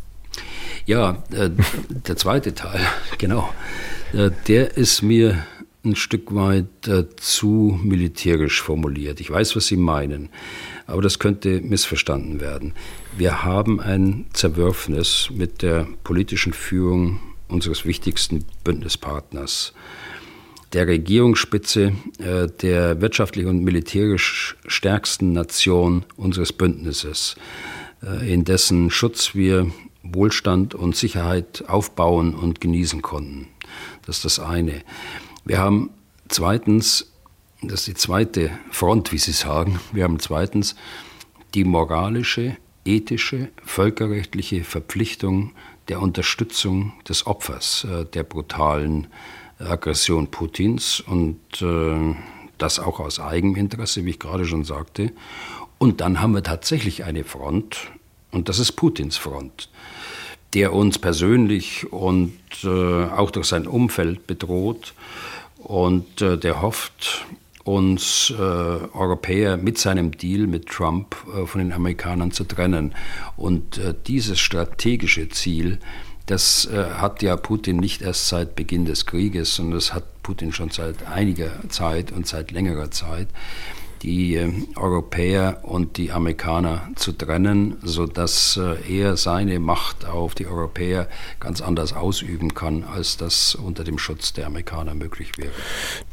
Ja, der zweite Teil, genau. Der ist mir ein Stück weit zu militärisch formuliert. Ich weiß, was Sie meinen, aber das könnte missverstanden werden. Wir haben ein Zerwürfnis mit der politischen Führung unseres wichtigsten Bündnispartners, der Regierungsspitze der wirtschaftlich und militärisch stärksten Nation unseres Bündnisses, in dessen Schutz wir Wohlstand und Sicherheit aufbauen und genießen konnten. Das ist das eine. Wir haben zweitens, das ist die zweite Front, wie Sie sagen, wir haben zweitens die moralische, ethische, völkerrechtliche Verpflichtung der Unterstützung des Opfers der brutalen Aggression Putins und das auch aus Eigeninteresse, wie ich gerade schon sagte. Und dann haben wir tatsächlich eine Front, und das ist Putins Front, der uns persönlich und auch durch sein Umfeld bedroht und der hofft, uns Europäer mit seinem Deal mit Trump von den Amerikanern zu trennen. Und dieses strategische Ziel, das hat ja Putin nicht erst seit Beginn des Krieges, sondern das hat Putin schon seit einiger Zeit und seit längerer Zeit, die Europäer und die Amerikaner zu trennen, sodass er seine Macht auf die Europäer ganz anders ausüben kann, als das unter dem Schutz der Amerikaner möglich wäre.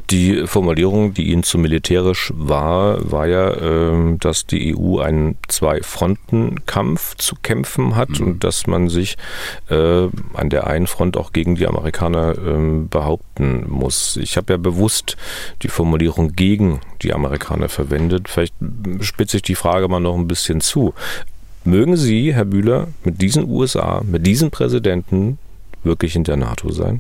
Die Formulierung, die Ihnen zu militärisch war ja, dass die EU einen Zwei-Fronten-Kampf zu kämpfen hat und dass man sich an der einen Front auch gegen die Amerikaner behaupten muss. Ich habe ja bewusst die Formulierung gegen die Amerikaner verwendet. Vielleicht spitze ich die Frage mal noch ein bisschen zu. Mögen Sie, Herr Bühler, mit diesen USA, mit diesem Präsidenten wirklich in der NATO sein?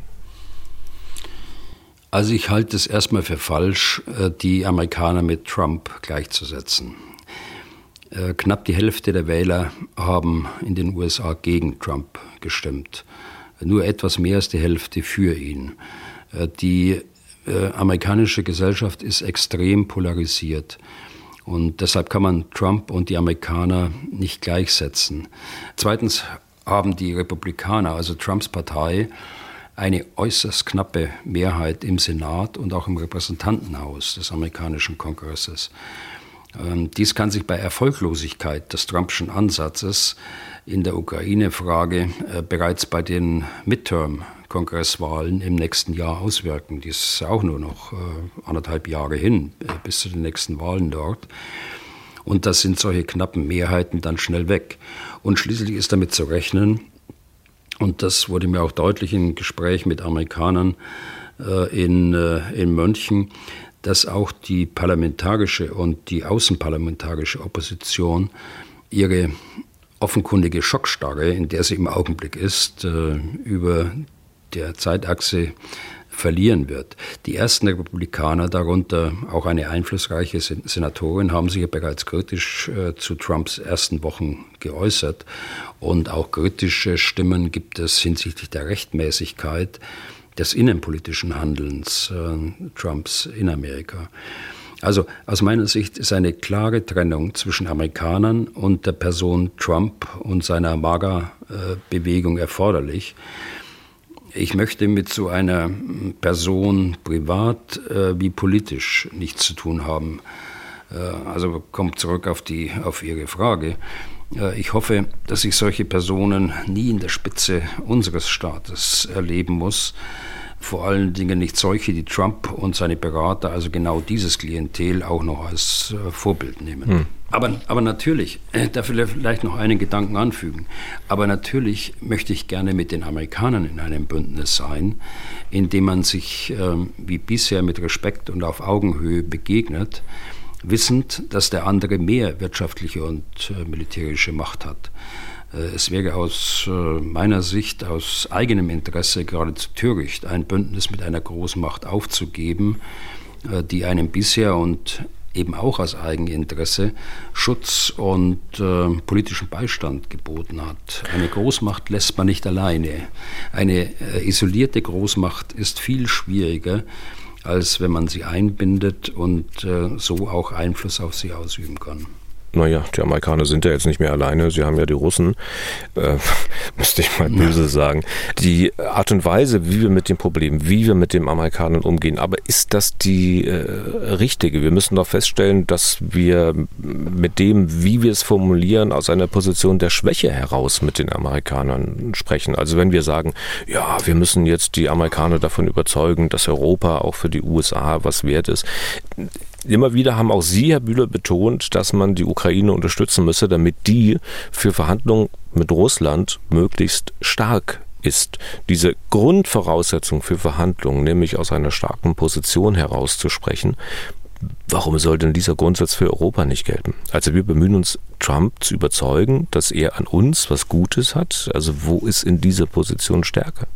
Also ich halte es erstmal für falsch, die Amerikaner mit Trump gleichzusetzen. Knapp die Hälfte der Wähler haben in den USA gegen Trump gestimmt. Nur etwas mehr als die Hälfte für ihn. Die amerikanische Gesellschaft ist extrem polarisiert. Und deshalb kann man Trump und die Amerikaner nicht gleichsetzen. Zweitens haben die Republikaner, also Trumps Partei, eine äußerst knappe Mehrheit im Senat und auch im Repräsentantenhaus des amerikanischen Kongresses. Dies kann sich bei Erfolglosigkeit des Trumpschen Ansatzes in der Ukraine-Frage bereits bei den Midterm-Kongresswahlen im nächsten Jahr auswirken. Dies ist auch nur noch 1,5 Jahre hin bis zu den nächsten Wahlen dort. Und das sind solche knappen Mehrheiten dann schnell weg. Und schließlich ist damit zu rechnen, und das wurde mir auch deutlich im Gespräch mit Amerikanern in München, dass auch die parlamentarische und die außenparlamentarische Opposition ihre offenkundige Schockstarre, in der sie im Augenblick ist, über der Zeitachse verlieren wird. Die ersten Republikaner, darunter auch eine einflussreiche Senatorin, haben sich ja bereits kritisch zu Trumps ersten Wochen geäußert. Und auch kritische Stimmen gibt es hinsichtlich der Rechtmäßigkeit des innenpolitischen Handelns Trumps in Amerika. Also aus meiner Sicht ist eine klare Trennung zwischen Amerikanern und der Person Trump und seiner MAGA-Bewegung erforderlich. Ich möchte mit so einer Person privat wie politisch nichts zu tun haben. Also kommt zurück auf Ihre Frage. Ich hoffe, dass ich solche Personen nie in der Spitze unseres Staates erleben muss. Vor allen Dingen nicht solche, die Trump und seine Berater, also genau dieses Klientel, auch noch als Vorbild nehmen. Aber natürlich, da will ich vielleicht noch einen Gedanken anfügen, aber natürlich möchte ich gerne mit den Amerikanern in einem Bündnis sein, in dem man sich wie bisher mit Respekt und auf Augenhöhe begegnet, wissend, dass der andere mehr wirtschaftliche und militärische Macht hat. Es wäre aus meiner Sicht, aus eigenem Interesse geradezu töricht, ein Bündnis mit einer Großmacht aufzugeben, die einem bisher und eben auch aus Eigeninteresse Schutz und politischen Beistand geboten hat. Eine Großmacht lässt man nicht alleine. Eine isolierte Großmacht ist viel schwieriger, als wenn man sie einbindet und so auch Einfluss auf sie ausüben kann. Naja, die Amerikaner sind ja jetzt nicht mehr alleine, sie haben ja die Russen, müsste ich mal böse sagen. Die Art und Weise, wie wir mit dem Problem, wie wir mit den Amerikanern umgehen, aber ist das die richtige? Wir müssen doch feststellen, dass wir mit dem, wie wir es formulieren, aus einer Position der Schwäche heraus mit den Amerikanern sprechen. Also wenn wir sagen, ja, wir müssen jetzt die Amerikaner davon überzeugen, dass Europa auch für die USA was wert ist. Immer wieder haben auch Sie, Herr Bühler, betont, dass man die Ukraine unterstützen müsse, damit die für Verhandlungen mit Russland möglichst stark ist. Diese Grundvoraussetzung für Verhandlungen, nämlich aus einer starken Position herauszusprechen, warum soll denn dieser Grundsatz für Europa nicht gelten? Also wir bemühen uns, Trump zu überzeugen, dass er an uns was Gutes hat. Also wo ist in dieser Position Stärke?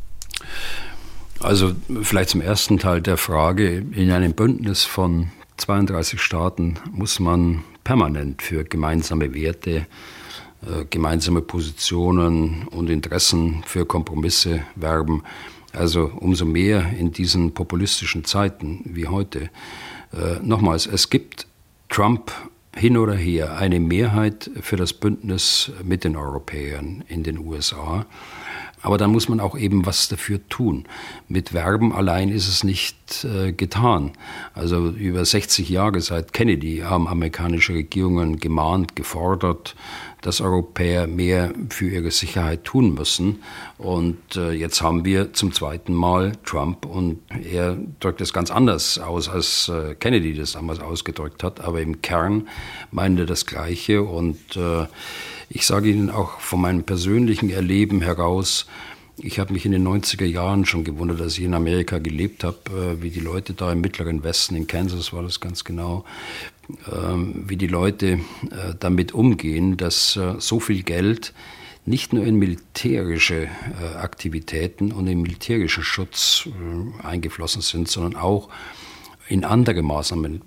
Also vielleicht zum ersten Teil der Frage. In einem Bündnis von 32 Staaten muss man permanent für gemeinsame Werte, gemeinsame Positionen und Interessen für Kompromisse werben. Also umso mehr in diesen populistischen Zeiten wie heute. Nochmals, es gibt Trump hin oder her eine Mehrheit für das Bündnis mit den Europäern in den USA. Aber dann muss man auch eben was dafür tun. Mit Werben allein ist es nicht getan. Also über 60 Jahre seit Kennedy haben amerikanische Regierungen gemahnt, gefordert, dass Europäer mehr für ihre Sicherheit tun müssen. Und jetzt haben wir zum zweiten Mal Trump und er drückt es ganz anders aus, als Kennedy das damals ausgedrückt hat. Aber im Kern meint er das Gleiche. Und ich sage Ihnen auch von meinem persönlichen Erleben heraus, ich habe mich in den 90er Jahren schon gewundert, als ich in Amerika gelebt habe, wie die Leute da im Mittleren Westen, in Kansas war das ganz genau, wie die Leute damit umgehen, dass so viel Geld nicht nur in militärische Aktivitäten und in militärischen Schutz eingeflossen sind, sondern auch in andere Maßnahmen,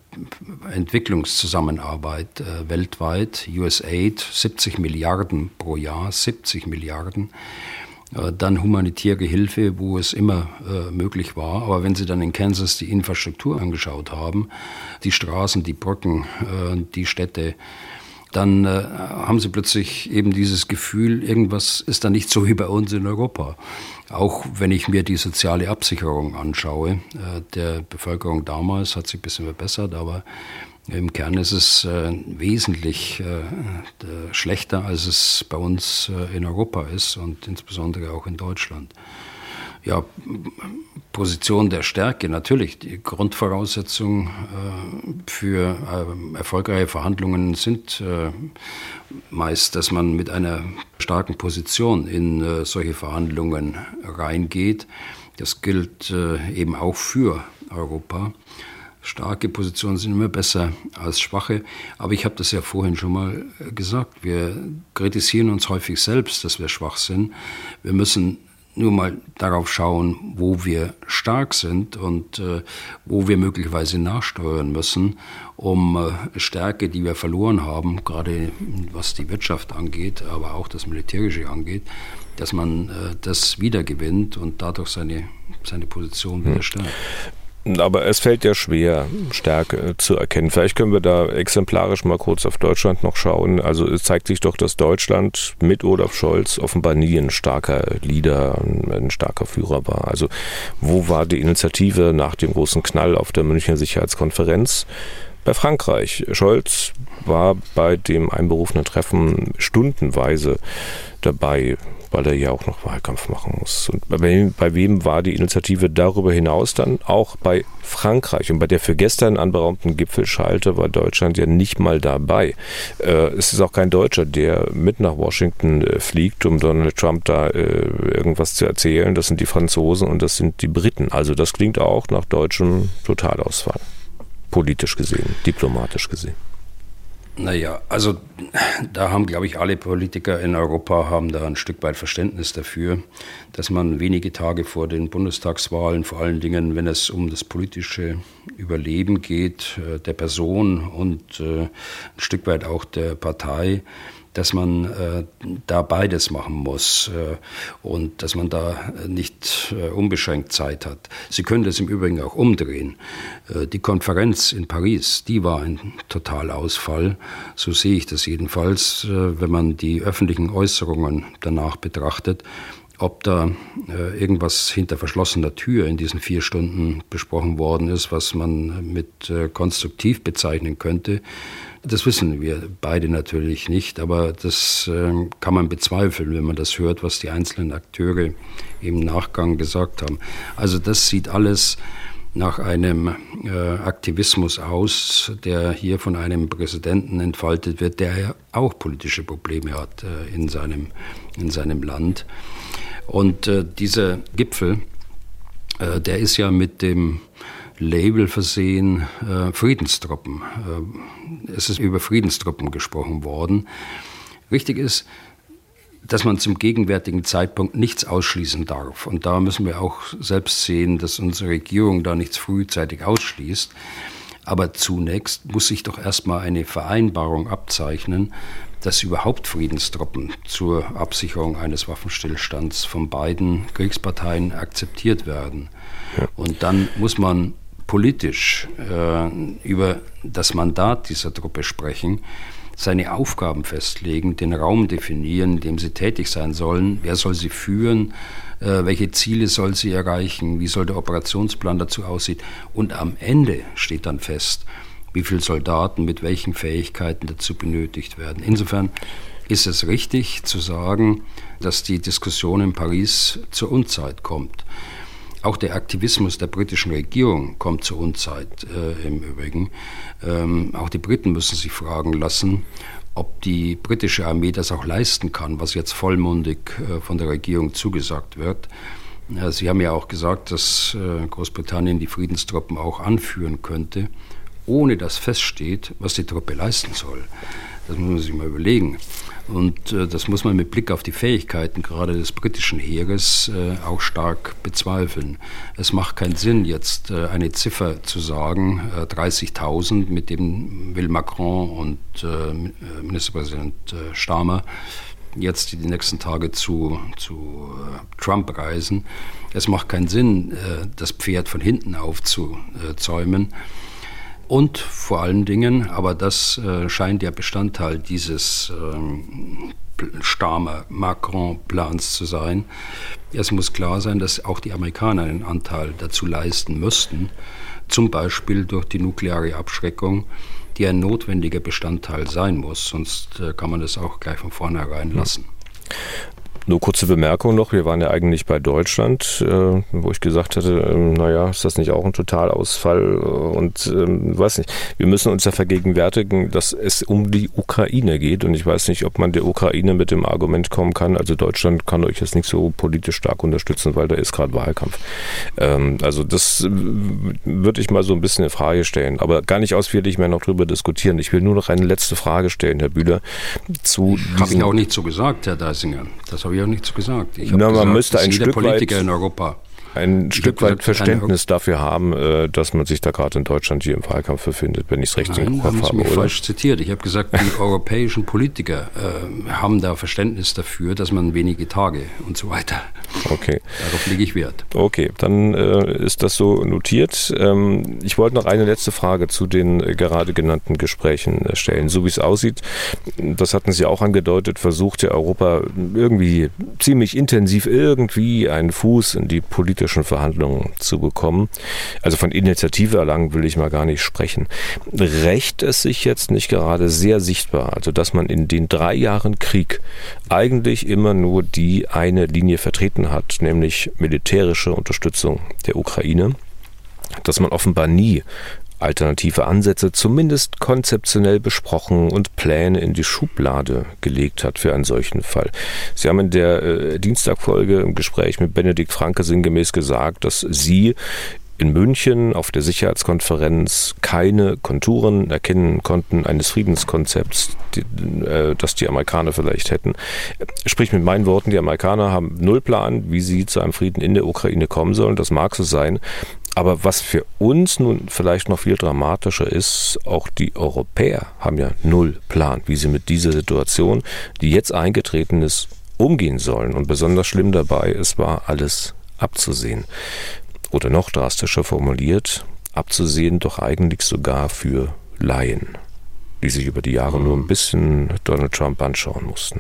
Entwicklungszusammenarbeit weltweit, USAID, 70 Milliarden pro Jahr, 70 Milliarden. Dann humanitäre Hilfe, wo es immer möglich war. Aber wenn Sie dann in Kansas die Infrastruktur angeschaut haben, die Straßen, die Brücken, die Städte, dann haben Sie plötzlich eben dieses Gefühl, irgendwas ist da nicht so wie bei uns in Europa. Auch wenn ich mir die soziale Absicherung anschaue, der Bevölkerung damals hat sich ein bisschen verbessert, aber im Kern ist es wesentlich schlechter, als es bei uns in Europa ist und insbesondere auch in Deutschland. Ja, Position der Stärke, natürlich. Die Grundvoraussetzungen für erfolgreiche Verhandlungen sind meist, dass man mit einer starken Position in solche Verhandlungen reingeht. Das gilt eben auch für Europa. Starke Positionen sind immer besser als schwache. Aber ich habe das ja vorhin schon mal gesagt. Wir kritisieren uns häufig selbst, dass wir schwach sind. Wir müssen nur mal darauf schauen, wo wir stark sind und wo wir möglicherweise nachsteuern müssen, um Stärke, die wir verloren haben, gerade was die Wirtschaft angeht, aber auch das Militärische angeht, dass man das wiedergewinnt und dadurch seine Position wieder stärkt. Aber es fällt ja schwer, Stärke zu erkennen. Vielleicht können wir da exemplarisch mal kurz auf Deutschland noch schauen. Also es zeigt sich doch, dass Deutschland mit Olaf Scholz offenbar nie ein starker Leader, ein starker Führer war. Also wo war die Initiative nach dem großen Knall auf der Münchner Sicherheitskonferenz? Bei Frankreich. Scholz war bei dem einberufenen Treffen stundenweise dabei, weil er ja auch noch Wahlkampf machen muss. Und bei wem war die Initiative darüber hinaus dann? Auch bei Frankreich. Und bei der für gestern anberaumten Gipfelschalte war Deutschland ja nicht mal dabei. Es ist auch kein Deutscher, der mit nach Washington fliegt, um Donald Trump da irgendwas zu erzählen. Das sind die Franzosen und das sind die Briten. Also das klingt auch nach deutschem Totalausfall. Politisch gesehen, diplomatisch gesehen. Naja, also da haben, glaube ich, alle Politiker in Europa haben da ein Stück weit Verständnis dafür, dass man wenige Tage vor den Bundestagswahlen, vor allen Dingen, wenn es um das politische Überleben geht, der Person und ein Stück weit auch der Partei, dass man da beides machen muss und dass man da nicht unbeschränkt Zeit hat. Sie können das im Übrigen auch umdrehen. Die Konferenz in Paris, die war ein Totalausfall. So sehe ich das jedenfalls, wenn man die öffentlichen Äußerungen danach betrachtet. Ob da irgendwas hinter verschlossener Tür in diesen 4 Stunden besprochen worden ist, was man mit konstruktiv bezeichnen könnte, das wissen wir beide natürlich nicht, aber das kann man bezweifeln, wenn man das hört, was die einzelnen Akteure im Nachgang gesagt haben. Also das sieht alles nach einem Aktivismus aus, der hier von einem Präsidenten entfaltet wird, der ja auch politische Probleme hat in seinem Land. Und dieser Gipfel, der ist ja mit dem Label versehen, Friedenstruppen. Es ist über Friedenstruppen gesprochen worden. Richtig ist, dass man zum gegenwärtigen Zeitpunkt nichts ausschließen darf. Und da müssen wir auch selbst sehen, dass unsere Regierung da nichts frühzeitig ausschließt. Aber zunächst muss sich doch erstmal eine Vereinbarung abzeichnen, dass überhaupt Friedenstruppen zur Absicherung eines Waffenstillstands von beiden Kriegsparteien akzeptiert werden. Ja. Und dann muss man politisch über das Mandat dieser Truppe sprechen. seine Aufgaben festlegen, den Raum definieren, in dem sie tätig sein sollen, wer soll sie führen, welche Ziele soll sie erreichen, wie soll der Operationsplan dazu aussehen. Und am Ende steht dann fest, wie viele Soldaten mit welchen Fähigkeiten dazu benötigt werden. Insofern ist es richtig zu sagen, dass die Diskussion in Paris zur Unzeit kommt. Auch der Aktivismus der britischen Regierung kommt zur Unzeit im Übrigen. Auch die Briten müssen sich fragen lassen, ob die britische Armee das auch leisten kann, was jetzt vollmundig von der Regierung zugesagt wird. Sie haben ja auch gesagt, dass Großbritannien die Friedenstruppen auch anführen könnte, ohne dass feststeht, was die Truppe leisten soll. Das muss man sich mal überlegen. Und das muss man mit Blick auf die Fähigkeiten gerade des britischen Heeres auch stark bezweifeln. Es macht keinen Sinn, jetzt eine Ziffer zu sagen, 30.000, mit dem will Macron und Ministerpräsident Starmer jetzt die nächsten Tage zu Trump reisen. Es macht keinen Sinn, das Pferd von hinten aufzuzäumen. Und vor allen Dingen, aber das scheint ja Bestandteil dieses Starmer-Macron-Plans zu sein, es muss klar sein, dass auch die Amerikaner einen Anteil dazu leisten müssten, zum Beispiel durch die nukleare Abschreckung, die ein notwendiger Bestandteil sein muss, sonst kann man das auch gleich von vornherein lassen. Nur kurze Bemerkung noch, wir waren ja eigentlich bei Deutschland, wo ich gesagt hatte, naja, ist das nicht auch ein Totalausfall und weiß nicht, wir müssen uns ja vergegenwärtigen, dass es um die Ukraine geht und ich weiß nicht, ob man der Ukraine mit dem Argument kommen kann, also Deutschland kann euch jetzt nicht so politisch stark unterstützen, weil da ist gerade Wahlkampf. Also das würde ich mal so ein bisschen in Frage stellen, aber gar nicht ausführlich mehr noch drüber diskutieren. Ich will nur noch eine letzte Frage stellen, Herr Bühler, zu Habe ich auch nicht so gesagt, Herr Deisinger. Das habe ich auch nicht so gesagt. Ich habe man gesagt, müsste ein jeder Stück Politiker weit in Europa ein Stück weit Verständnis dafür haben, dass man sich da gerade in Deutschland hier im Wahlkampf befindet, wenn ich es richtig im Kopf habe. Haben Sie mich falsch zitiert. Ich habe gesagt, die europäischen Politiker haben da Verständnis dafür, dass man wenige Tage und so weiter. Okay. Darauf lege ich Wert. Okay, dann ist das so notiert. Ich wollte noch eine letzte Frage zu den gerade genannten Gesprächen stellen. So wie es aussieht, das hatten Sie auch angedeutet, versucht ja Europa irgendwie ziemlich intensiv irgendwie einen Fuß in die politischen Verhandlungen zu bekommen. Also von Initiative erlangen will ich mal gar nicht sprechen. Rächt es sich jetzt nicht gerade sehr sichtbar, also dass man in den 3 Jahren Krieg eigentlich immer nur die eine Linie vertreten hat, nämlich militärische Unterstützung der Ukraine, dass man offenbar nie alternative Ansätze zumindest konzeptionell besprochen und Pläne in die Schublade gelegt hat für einen solchen Fall. Sie haben in der Dienstagfolge im Gespräch mit Benedikt Franke sinngemäß gesagt, dass Sie in München auf der Sicherheitskonferenz keine Konturen erkennen konnten eines Friedenskonzepts, das die Amerikaner vielleicht hätten. Sprich mit meinen Worten, die Amerikaner haben null Plan, wie sie zu einem Frieden in der Ukraine kommen sollen. Das mag so sein. Aber was für uns nun vielleicht noch viel dramatischer ist, auch die Europäer haben ja null Plan, wie sie mit dieser Situation, die jetzt eingetreten ist, umgehen sollen. Und besonders schlimm dabei, es war alles abzusehen. Oder noch drastischer formuliert, abzusehen doch eigentlich sogar für Laien, die sich über die Jahre nur ein bisschen Donald Trump anschauen mussten.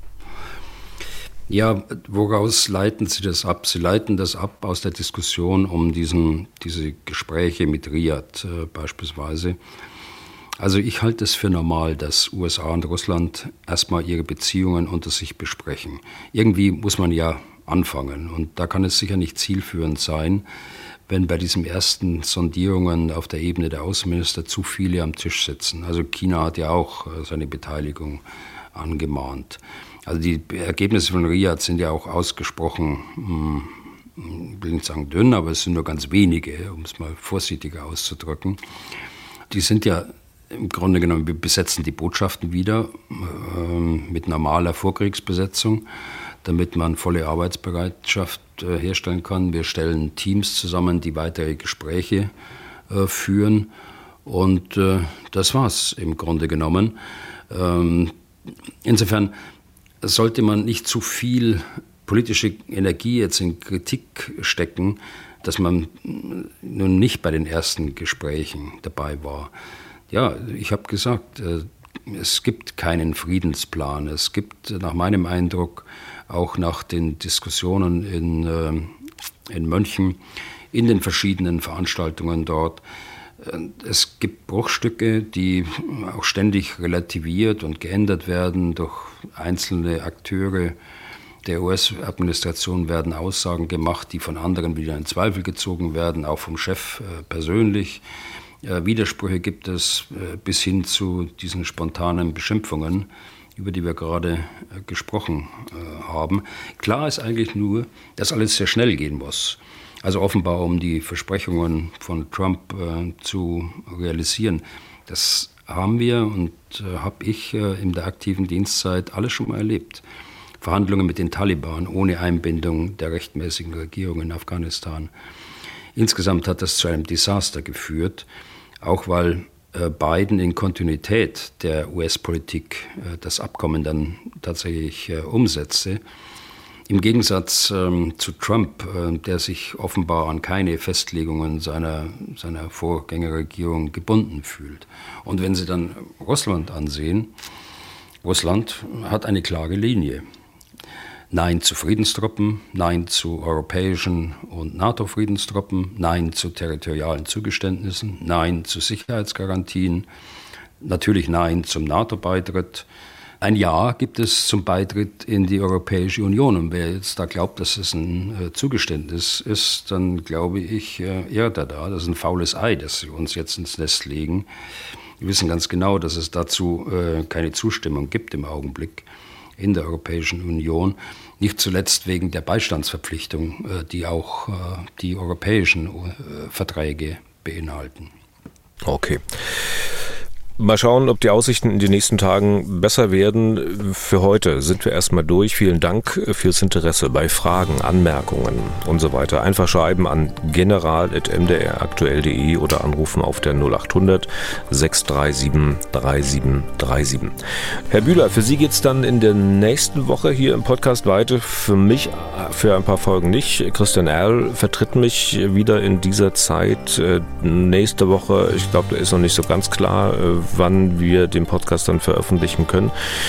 Ja, woraus leiten Sie das ab? Sie leiten das ab aus der Diskussion um diese Gespräche mit Riyadh beispielsweise. Also ich halte es für normal, dass USA und Russland erstmal ihre Beziehungen unter sich besprechen. Irgendwie muss man ja anfangen und da kann es sicher nicht zielführend sein, wenn bei diesen ersten Sondierungen auf der Ebene der Außenminister zu viele am Tisch sitzen. Also China hat ja auch seine Beteiligung angemahnt. Also die Ergebnisse von Riyadh sind ja auch ausgesprochen, ich will nicht sagen dünn, aber es sind nur ganz wenige, um es mal vorsichtiger auszudrücken. Die sind ja im Grunde genommen, wir besetzen die Botschaften wieder mit normaler Vorkriegsbesetzung, damit man volle Arbeitsbereitschaft herstellen kann. Wir stellen Teams zusammen, die weitere Gespräche führen und das war's im Grunde genommen. Insofern sollte man nicht zu viel politische Energie jetzt in Kritik stecken, dass man nun nicht bei den ersten Gesprächen dabei war. Ja, ich habe gesagt, es gibt keinen Friedensplan. Es gibt nach meinem Eindruck, auch nach den Diskussionen in München, in den verschiedenen Veranstaltungen dort, es gibt Bruchstücke, die auch ständig relativiert und geändert werden durch einzelne Akteure der US-Administration, werden Aussagen gemacht, die von anderen wieder in Zweifel gezogen werden, auch vom Chef persönlich. Widersprüche gibt es bis hin zu diesen spontanen Beschimpfungen, über die wir gerade gesprochen haben. Klar ist eigentlich nur, dass alles sehr schnell gehen muss. Also offenbar, um die Versprechungen von Trump zu realisieren. Das haben wir und habe ich in der aktiven Dienstzeit alles schon mal erlebt. Verhandlungen mit den Taliban ohne Einbindung der rechtmäßigen Regierung in Afghanistan. Insgesamt hat das zu einem Desaster geführt, auch weil Biden in Kontinuität der US-Politik das Abkommen dann tatsächlich umsetzte. Im Gegensatz zu Trump, der sich offenbar an keine Festlegungen seiner Vorgängerregierung gebunden fühlt. Und wenn Sie dann Russland ansehen, Russland hat eine klare Linie. Nein zu Friedenstruppen, Nein zu europäischen und NATO-Friedenstruppen, Nein zu territorialen Zugeständnissen, Nein zu Sicherheitsgarantien, natürlich Nein zum NATO-Beitritt. Ein Ja gibt es zum Beitritt in die Europäische Union. Und wer jetzt da glaubt, dass es ein Zugeständnis ist, dann glaube ich, irrt er da. Das ist ein faules Ei, das Sie uns jetzt ins Nest legen. Wir wissen ganz genau, dass es dazu keine Zustimmung gibt im Augenblick in der Europäischen Union. Nicht zuletzt wegen der Beistandsverpflichtung, die auch die europäischen Verträge beinhalten. Okay. Mal schauen, ob die Aussichten in den nächsten Tagen besser werden. Für heute sind wir erstmal durch. Vielen Dank fürs Interesse. Bei Fragen, Anmerkungen und so weiter einfach schreiben an general@mdraktuell.de oder anrufen auf der 0800 637 3737. Herr Bühler, für Sie geht's dann in der nächsten Woche hier im Podcast weiter. Für mich für ein paar Folgen nicht. Christian Erl vertritt mich wieder in dieser Zeit. Nächste Woche, ich glaube, da ist noch nicht so ganz klar, wann wir den Podcast dann veröffentlichen können.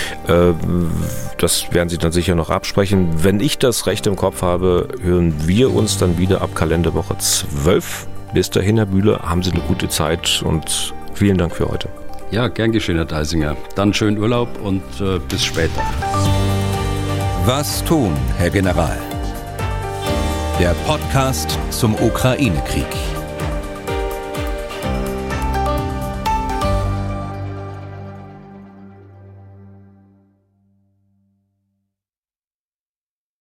Das werden Sie dann sicher noch absprechen. Wenn ich das recht im Kopf habe, hören wir uns dann wieder ab Kalenderwoche 12. Bis dahin, Herr Bühler, haben Sie eine gute Zeit und vielen Dank für heute. Ja, gern geschehen, Herr Deisinger. Dann schönen Urlaub und bis später. Was tun, Herr General? Der Podcast zum Ukraine-Krieg.